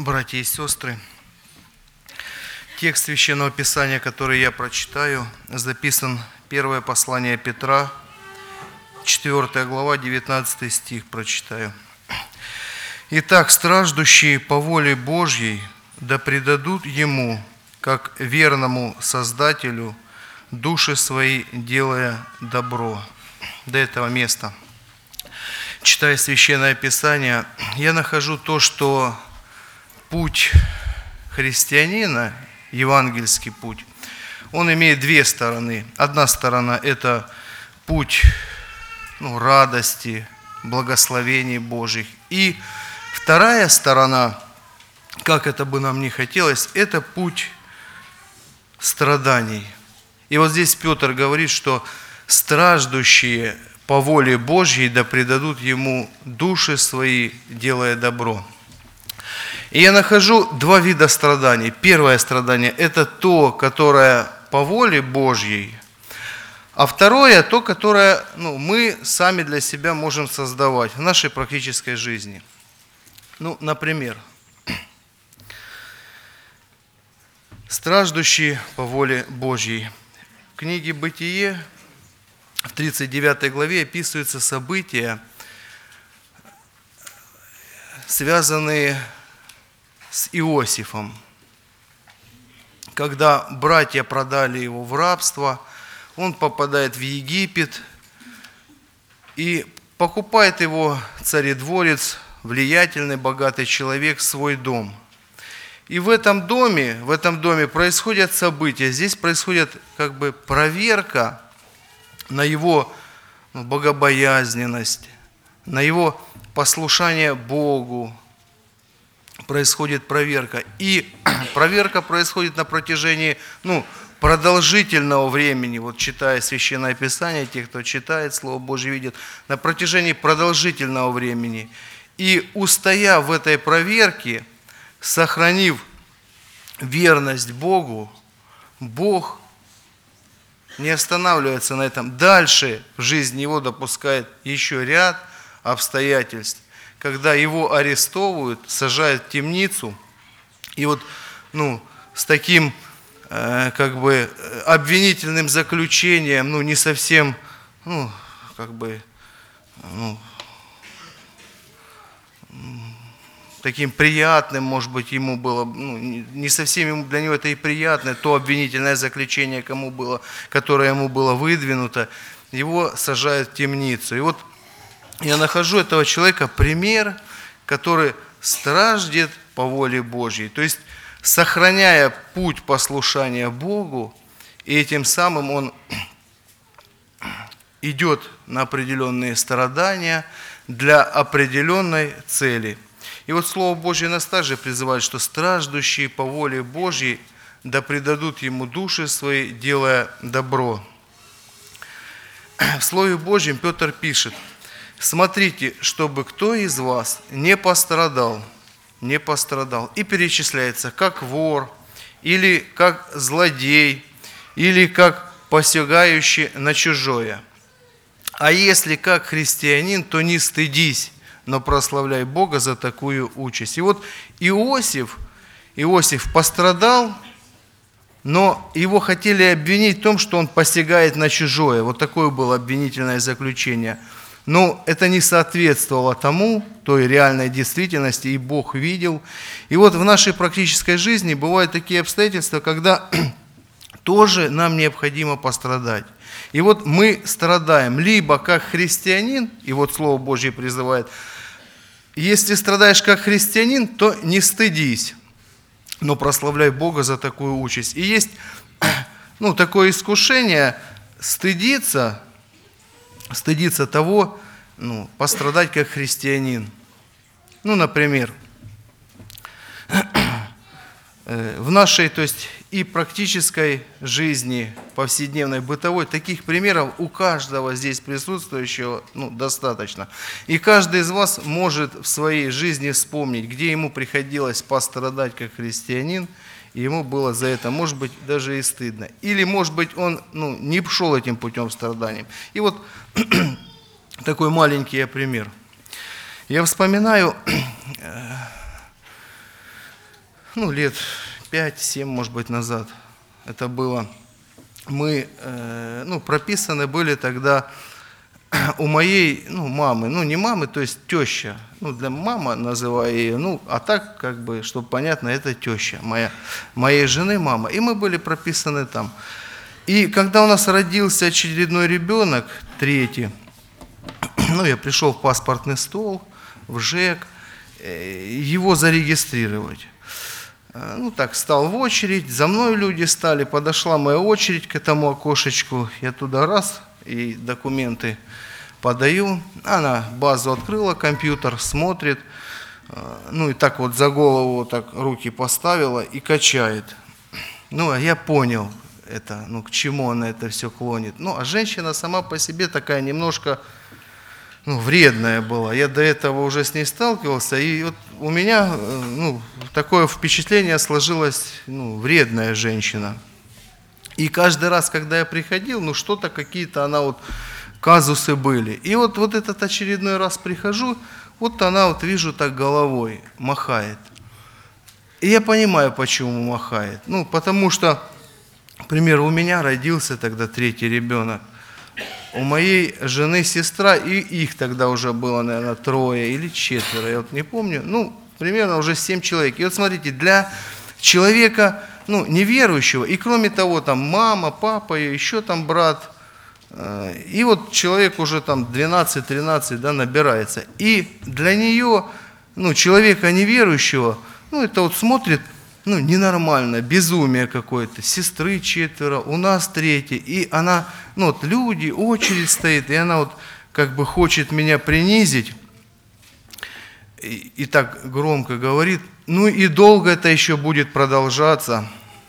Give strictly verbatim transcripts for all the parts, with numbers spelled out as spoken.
братья и сестры, текст Священного Писания, который я прочитаю, записан первое послание Петра, четвёртая глава, девятнадцатый стих прочитаю. «Итак, страждущие по воле Божьей да предадут Ему, как верному Создателю, души свои, делая добро». До этого места, читая Священное Писание, я нахожу то, что путь христианина, евангельский путь, он имеет две стороны. Одна сторона – это путь ну, радости, благословений Божьих. И вторая сторона, как это бы нам ни хотелось, это путь страданий. И вот здесь Петр говорит, что страждущие по воле Божьей да предадут Ему души свои, делая добро. И я нахожу два вида страданий. Первое страдание – это то, которое по воле Божьей, а второе – то, которое ну, мы сами для себя можем создавать в нашей практической жизни. Ну, например, страждущие по воле Божьей. В книге «Бытие» в тридцать девятой главе описываются события, связанные с Иосифом. Когда братья продали его в рабство, он попадает в Египет и покупает его царедворец, влиятельный, богатый человек, в свой дом. И в этом доме, в этом доме происходят события. Здесь происходит как бы проверка на его богобоязненность, на его послушание Богу. Происходит проверка. И проверка происходит на протяжении ну, продолжительного времени. Вот читая Священное Писание, те, кто читает Слово Божье, видят, на протяжении продолжительного времени. И устояв в этой проверке, сохранив верность Богу, Бог не останавливается на этом. Дальше в жизни его допускает еще ряд обстоятельств, когда его арестовывают, сажают в темницу, и вот ну, с таким э, как бы обвинительным заключением, ну не совсем, ну как бы, ну, таким приятным, может быть, ему было, ну, не совсем ему, для него это и приятное, то обвинительное заключение, кому было, которое ему было выдвинуто, его сажают в темницу. И вот я нахожу этого человека пример, который страждет по воле Божьей, то есть сохраняя путь послушания Богу, и этим самым он идет на определенные страдания для определенной цели. И вот Слово Божье нас также призывает, что страждущие по воле Божьей да предадут Ему души свои, делая добро. В Слове Божьем Петр пишет: «Смотрите, чтобы кто из вас не пострадал, не пострадал». И перечисляется, как вор, или как злодей, или как посягающий на чужое. А если как христианин, то не стыдись, но прославляй Бога за такую участь. И вот Иосиф, Иосиф пострадал, но его хотели обвинить в том, что он посягает на чужое. Вот такое было обвинительное заключение. Но это не соответствовало тому, той реальной действительности, и Бог видел. И вот в нашей практической жизни бывают такие обстоятельства, когда тоже нам необходимо пострадать. И вот мы страдаем либо как христианин, и вот Слово Божье призывает, если страдаешь как христианин, то не стыдись, но прославляй Бога за такую участь. И есть ну, такое искушение стыдиться, стыдиться того, ну, пострадать как христианин. Ну, например, в нашей, то есть и практической жизни, повседневной, бытовой, таких примеров у каждого здесь присутствующего ну, достаточно. И каждый из вас может в своей жизни вспомнить, где ему приходилось пострадать как христианин, и ему было за это, может быть, даже и стыдно. Или, может быть, он ну, не шел этим путем страданий. И вот такой маленький пример. Я вспоминаю ну, лет пять-семь, может быть, назад это было. Мы, ну, прописаны были тогда у моей, ну, мамы, ну, не мамы, то есть теща, ну, для мама называю ее, ну, а так, как бы, чтобы понятно, это теща моя, моей жены мама, и мы были прописаны там. И когда у нас родился очередной ребенок, третий, ну, я пришел в паспортный стол, в ЖЭК, его зарегистрировать. Ну, так, стал в очередь, за мной люди стали, подошла моя очередь к этому окошечку, я туда раз, и документы подаю, она базу открыла, компьютер смотрит, ну, и так вот за голову так руки поставила и качает. Ну, а я понял это, ну, к чему она это все клонит. Ну, а женщина сама по себе такая немножко, ну, вредная была. Я до этого уже с ней сталкивался, и вот у меня, ну, такое впечатление сложилось, ну, вредная женщина. И каждый раз, когда я приходил, ну, что-то какие-то она вот, казусы были. И вот, вот этот очередной раз прихожу, вот она вот вижу так головой махает. И я понимаю, почему махает. Ну, потому что, к примеру, у меня родился тогда третий ребенок. У моей жены сестра, и их тогда уже было, наверное, трое или четверо, я вот не помню. Ну, примерно уже семь человек. И вот смотрите, для человека, ну, неверующего, и кроме того, там мама, папа, еще там брат, и вот человек уже там двенадцать-тринадцать, да, набирается. И для нее, ну, человека неверующего, ну, это вот смотрит, ну, ненормально, безумие какое-то. Сестры четверо, у нас третий. И она, ну, вот люди, очередь стоит, и она вот как бы хочет меня принизить. И, и так громко говорит, ну и долго это еще будет продолжаться.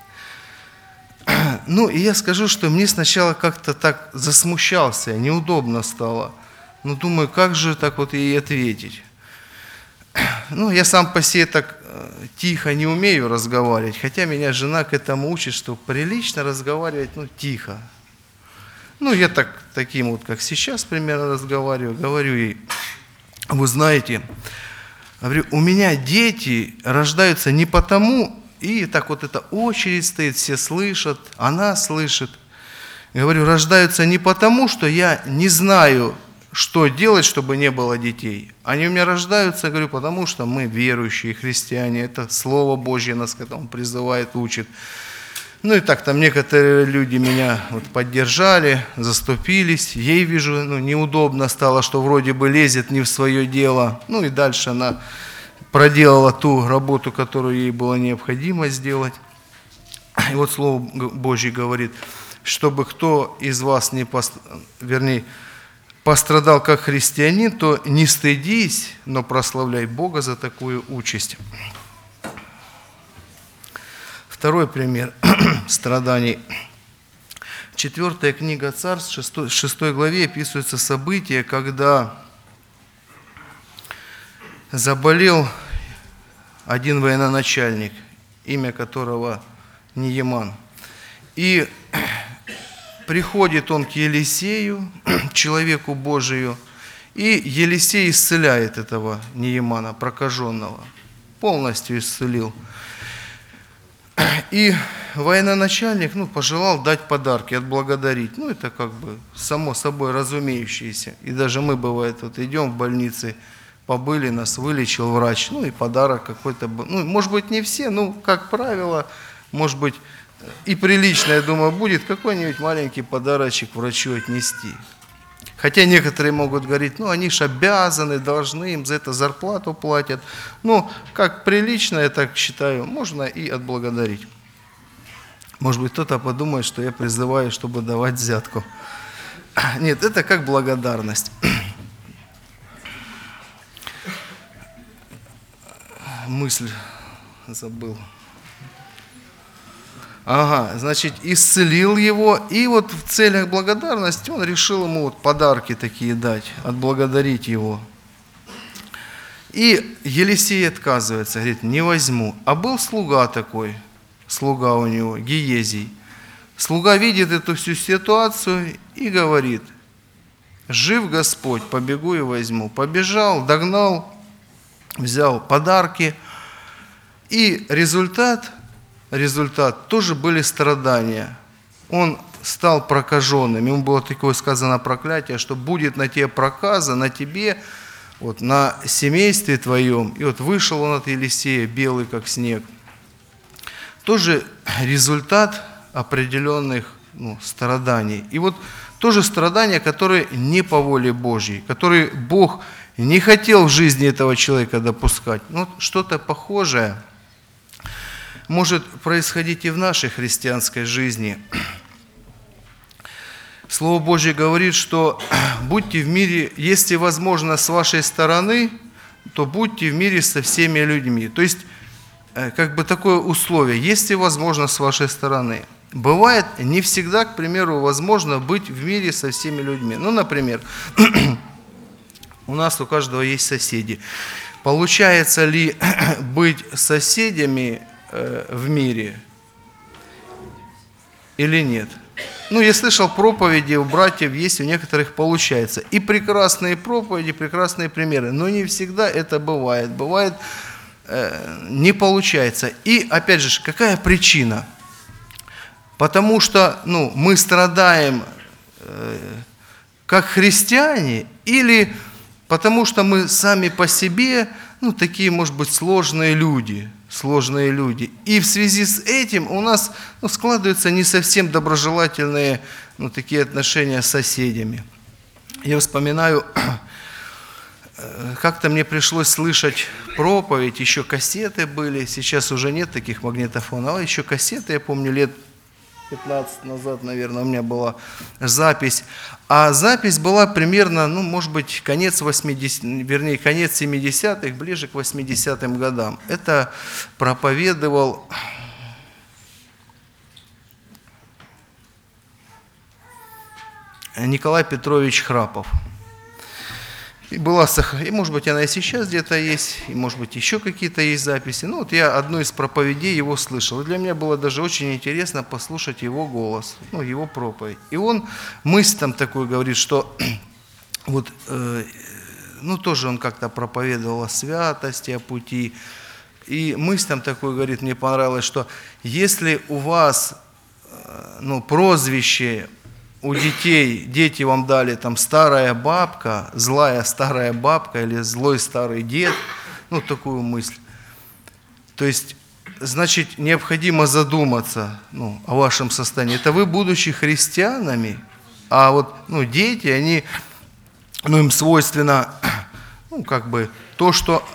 Ну, и я скажу, что мне сначала как-то так засмущался, неудобно стало. Ну, думаю, как же так вот ей ответить? Ну, я сам по себе так тихо не умею разговаривать, хотя меня жена к этому учит, что прилично разговаривать, ну, тихо. Ну, я так, таким вот, как сейчас примерно разговариваю, говорю ей, вы знаете, говорю, у меня дети рождаются не потому, и так вот эта очередь стоит, все слышат, она слышит. Говорю, рождаются не потому, что я не знаю, что делать, чтобы не было детей. Они у меня рождаются, говорю, потому что мы верующие христиане. Это Слово Божье нас к этому призывает, учит. Ну и так там некоторые люди меня вот поддержали, заступились. Ей, вижу, ну, неудобно стало, что вроде бы лезет не в свое дело. Ну и дальше она проделала ту работу, которую ей было необходимо сделать. И вот Слово Божье говорит, чтобы кто из вас не, пост... вернее, пострадал как христианин, то не стыдись, но прославляй Бога за такую участь. Второй пример страданий. Четвертая книга Царств, шестой, шестой главе описываются события, когда заболел один военачальник, имя которого Нееман. И приходит он к Елисею, человеку Божию, и Елисей исцеляет этого Неемана, прокаженного, полностью исцелил. И военачальник, ну, пожелал дать подарки, отблагодарить. Ну, это как бы само собой разумеющееся. И даже мы, бывает, вот идем в больнице, побыли, нас вылечил врач, ну и подарок какой-то был. Ну, может быть, не все, ну, как правило, может быть, и прилично, я думаю, будет какой-нибудь маленький подарочек врачу отнести. Хотя некоторые могут говорить, ну, они ж обязаны, должны, им за это зарплату платят. Ну, как прилично, я так считаю, можно и отблагодарить. Может быть, кто-то подумает, что я призываю, чтобы давать взятку. Нет, это как благодарность. Мысль забыл. Ага, значит, исцелил его, и вот в целях благодарности он решил ему вот подарки такие дать, отблагодарить его. И Елисей отказывается, говорит, не возьму. А был слуга такой, слуга у него, Гиезий. Слуга видит эту всю ситуацию и говорит, жив Господь, побегу и возьму. Побежал, догнал, взял подарки. И результат, результат тоже были страдания. Он стал прокаженным. Ему было такое сказано проклятие, что будет на тебе проказа, на тебе, вот, на семействе твоем. И вот вышел он от Елисея, белый как снег. Тоже результат определенных ну, страданий. И вот тоже страдания, которые не по воле Божьей, которые Бог не хотел в жизни этого человека допускать. Ну, что-то похожее может происходить и в нашей христианской жизни. Слово Божье говорит, что будьте в мире, если возможно с вашей стороны, то будьте в мире со всеми людьми. То есть, как бы такое условие, если возможно с вашей стороны. Бывает, не всегда, к примеру, возможно быть в мире со всеми людьми. Ну, например, у нас у каждого есть соседи. Получается ли быть соседями в мире или нет? Ну, я слышал, проповеди у братьев есть, у некоторых получается. И прекрасные проповеди, прекрасные примеры, но не всегда это бывает. Бывает, э, не получается. И, опять же, какая причина? Потому что ну, мы страдаем э, как христиане, или потому что мы сами по себе, ну, такие, может быть, сложные люди, сложные люди. И в связи с этим у нас ну, складываются не совсем доброжелательные ну, такие отношения с соседями. Я вспоминаю, как-то мне пришлось слышать проповедь, еще кассеты были, сейчас уже нет таких магнитофонов, а еще кассеты, я помню, лет пятнадцать назад, наверное, у меня была запись. А запись была примерно, ну, может быть, конец восьмидесятых, вернее, конец семидесятых, ближе к восьмидесятым годам. Это проповедовал Николай Петрович Храпов. И была, и, может быть, она и сейчас где-то есть, и, может быть, еще какие-то есть записи. Ну, вот я одну из проповедей его слышал. И для меня было даже очень интересно послушать его голос, ну, его проповедь. И он мысль там такую говорит, что вот, э, ну, тоже он как-то проповедовал о святости, о пути. И мысль там такую говорит, мне понравилось, что если у вас, э, ну, прозвище у детей, дети вам дали там старая бабка, злая старая бабка или злой старый дед, ну такую мысль. То есть, значит, необходимо задуматься ну, о вашем состоянии. Это вы, будучи христианами, а вот ну, дети, они, ну им свойственно, ну как бы, то, что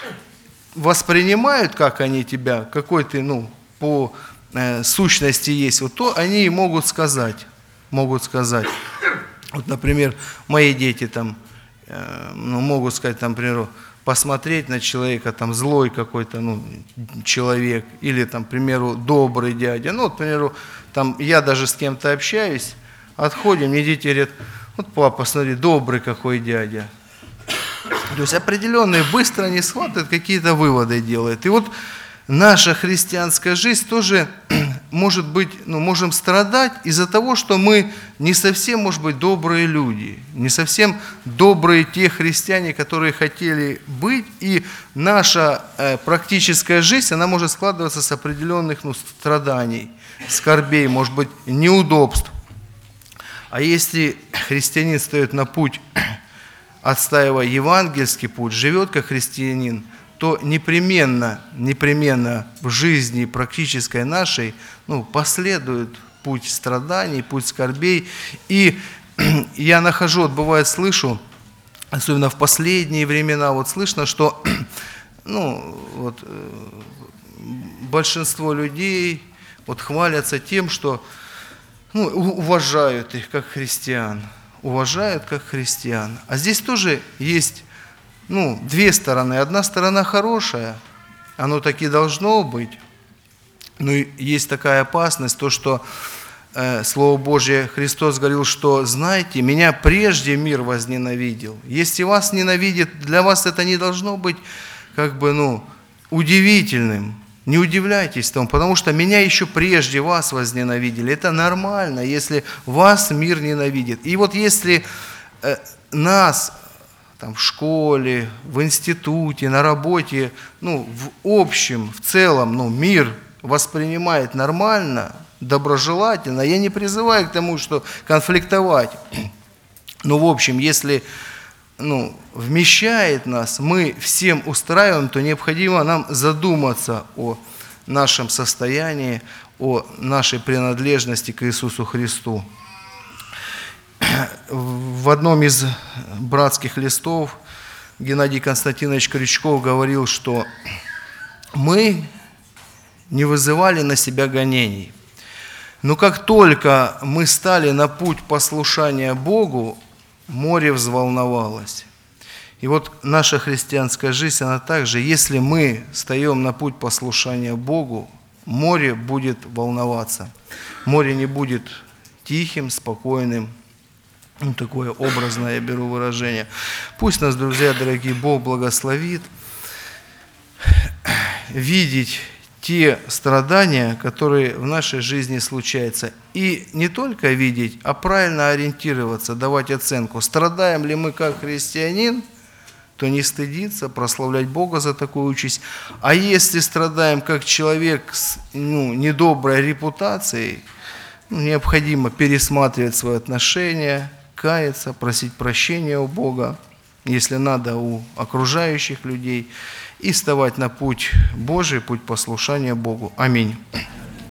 воспринимают, как они тебя, какой ты, ну, по э, сущности есть, вот то они и могут сказать. Могут сказать, вот, например, мои дети там, э, ну, могут сказать, там, например, посмотреть на человека, там, злой какой-то, ну, человек, или, там, к примеру, добрый дядя, ну, вот, к примеру, там, я даже с кем-то общаюсь, отходим, мне дети говорят, вот, папа, смотри, добрый какой дядя. То есть определенные быстро они схватывают, какие-то выводы делают. И вот наша христианская жизнь тоже может быть, ну, можем страдать из-за того, что мы не совсем, может быть, добрые люди, не совсем добрые те христиане, которые хотели быть, и наша э, практическая жизнь, она может складываться с определенных ну, страданий, скорбей, может быть, неудобств. А если христианин встает на путь, отстаивая евангельский путь, живет как христианин, то непременно, непременно в жизни практической нашей ну, последует путь страданий, путь скорбей. И я нахожу, вот бывает слышу, особенно в последние времена, вот слышно, что ну, вот, большинство людей вот, хвалятся тем, что ну, уважают их как христиан, уважают как христиан. А здесь тоже есть ну, две стороны. Одна сторона хорошая, оно так и должно быть. Но есть такая опасность, то, что э, Слово Божье, Христос говорил, что, знаете, меня прежде мир возненавидел. Если вас ненавидит, для вас это не должно быть как бы, ну, удивительным. Не удивляйтесь тому, потому что меня еще прежде вас возненавидели. Это нормально, если вас мир ненавидит. И вот если э, нас там, в школе, в институте, на работе, ну, в общем, в целом, ну, мир воспринимает нормально, доброжелательно. Я не призываю к тому, что конфликтовать. Но, в общем, если ну, вмещает нас, мы всем устраиваем, то необходимо нам задуматься о нашем состоянии, о нашей принадлежности к Иисусу Христу. В одном из братских листов Геннадий Константинович Крючков говорил, что мы не вызывали на себя гонений. Но как только мы стали на путь послушания Богу, море взволновалось. И вот наша христианская жизнь, она также, если мы встаем на путь послушания Богу, море будет волноваться. Море не будет тихим, спокойным. Ну, такое образное я беру выражение. Пусть нас, друзья дорогие, Бог благословит видеть те страдания, которые в нашей жизни случаются. И не только видеть, а правильно ориентироваться, давать оценку. Страдаем ли мы как христианин, то не стыдиться, прославлять Бога за такую участь. А если страдаем как человек с ну, недоброй репутацией, ну, необходимо пересматривать свои отношения, каяться, просить прощения у Бога, если надо, у окружающих людей, и вставать на путь Божий, путь послушания Богу. Аминь.